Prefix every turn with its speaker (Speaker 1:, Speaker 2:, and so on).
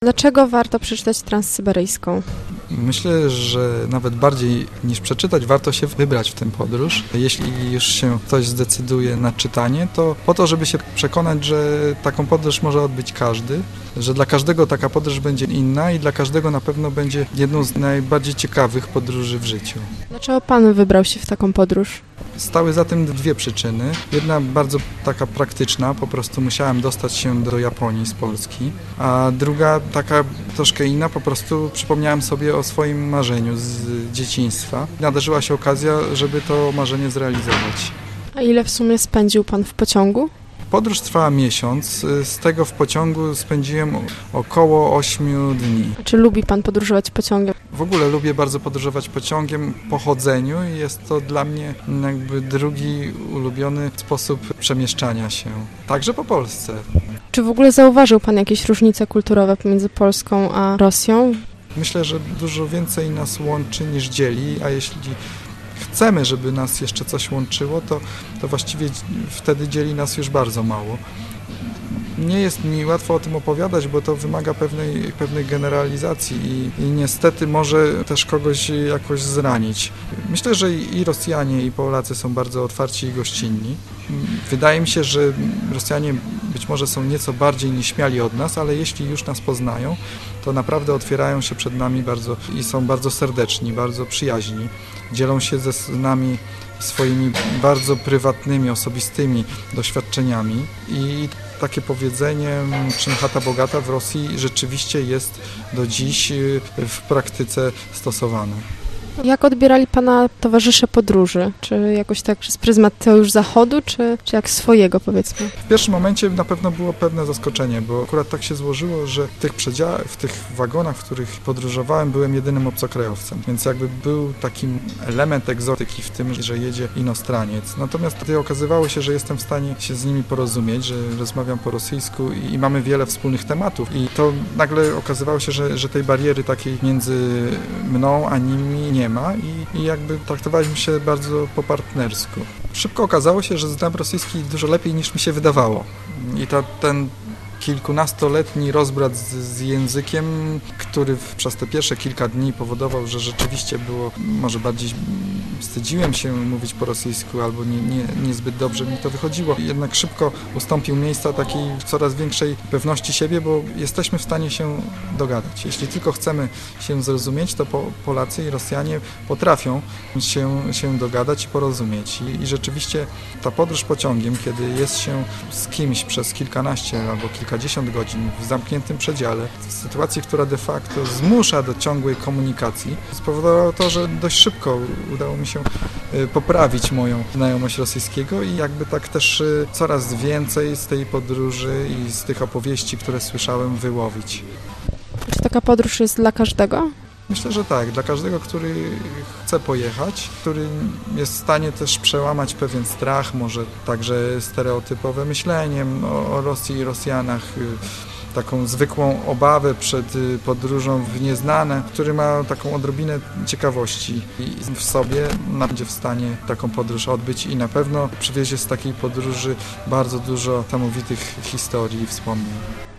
Speaker 1: Dlaczego warto przeczytać Transsyberyjską?
Speaker 2: Myślę, że nawet bardziej niż przeczytać, warto się wybrać w tę podróż. Jeśli już się ktoś zdecyduje na czytanie, to po to, żeby się przekonać, że taką podróż może odbyć każdy, że dla każdego taka podróż będzie inna i dla każdego na pewno będzie jedną z najbardziej ciekawych podróży w życiu.
Speaker 1: Dlaczego pan wybrał się w taką podróż?
Speaker 2: Stały za tym dwie przyczyny. Jedna bardzo taka praktyczna, po prostu musiałem dostać się do Japonii z Polski, a druga taka troszkę inna, po prostu przypomniałem sobie o swoim marzeniu z dzieciństwa. Nadarzyła się okazja, żeby to marzenie zrealizować.
Speaker 1: A ile w sumie spędził pan w pociągu?
Speaker 2: Podróż trwała miesiąc, z tego w pociągu spędziłem około 8 dni.
Speaker 1: A czy lubi pan podróżować pociągiem?
Speaker 2: W ogóle lubię bardzo podróżować pociągiem po chodzeniu i jest to dla mnie jakby drugi ulubiony sposób przemieszczania się, także po Polsce.
Speaker 1: Czy w ogóle zauważył pan jakieś różnice kulturowe pomiędzy Polską a Rosją?
Speaker 2: Myślę, że dużo więcej nas łączy niż dzieli, a jeśli chcemy, żeby nas jeszcze coś łączyło, to właściwie wtedy dzieli nas już bardzo mało. Nie jest mi łatwo o tym opowiadać, bo to wymaga pewnej generalizacji i niestety może też kogoś jakoś zranić. Myślę, że i Rosjanie, i Polacy są bardzo otwarci i gościnni. Wydaje mi się, że Rosjanie być może są nieco bardziej nieśmiali od nas, ale jeśli już nas poznają, to naprawdę otwierają się przed nami bardzo i są bardzo serdeczni, bardzo przyjaźni. Dzielą się z nami swoimi bardzo prywatnymi, osobistymi doświadczeniami i takie powiedzenie czym chata bogata w Rosji rzeczywiście jest do dziś w praktyce stosowane.
Speaker 1: Jak odbierali pana towarzysze podróży? Czy jakoś tak przez pryzmat tego już zachodu, czy jak swojego, powiedzmy?
Speaker 2: W pierwszym momencie na pewno było pewne zaskoczenie, bo akurat tak się złożyło, że w tych wagonach, w których podróżowałem, byłem jedynym obcokrajowcem, więc jakby był taki element egzotyki w tym, że jedzie inostraniec. Natomiast wtedy okazywało się, że jestem w stanie się z nimi porozumieć, że rozmawiam po rosyjsku i mamy wiele wspólnych tematów. I to nagle okazywało się, że tej bariery takiej między mną a nimi nie ma i jakby traktowaliśmy się bardzo po partnersku. Szybko okazało się, że znam rosyjski dużo lepiej niż mi się wydawało. I ten kilkunastoletni rozbrat z językiem, który przez te pierwsze kilka dni powodował, że rzeczywiście było, może bardziej wstydziłem się mówić po rosyjsku albo niezbyt dobrze mi to wychodziło. Jednak szybko ustąpił miejsca takiej coraz większej pewności siebie, bo jesteśmy w stanie się dogadać. Jeśli tylko chcemy się zrozumieć, to Polacy i Rosjanie potrafią się dogadać i porozumieć. I rzeczywiście ta podróż pociągiem, kiedy jest się z kimś przez kilkanaście albo kilkadziesiąt godzin w zamkniętym przedziale, w sytuacji, która de facto zmusza do ciągłej komunikacji, spowodowało to, że dość szybko udało mi się poprawić moją znajomość rosyjskiego i jakby tak też coraz więcej z tej podróży i z tych opowieści, które słyszałem, wyłowić.
Speaker 1: Czy taka podróż jest dla każdego?
Speaker 2: Myślę, że tak. Dla każdego, który chce pojechać, który jest w stanie też przełamać pewien strach, może także stereotypowe myślenie o Rosji i Rosjanach, taką zwykłą obawę przed podróżą w nieznane, który ma taką odrobinę ciekawości i w sobie będzie w stanie taką podróż odbyć i na pewno przywiezie z takiej podróży bardzo dużo niesamowitych historii i wspomnień.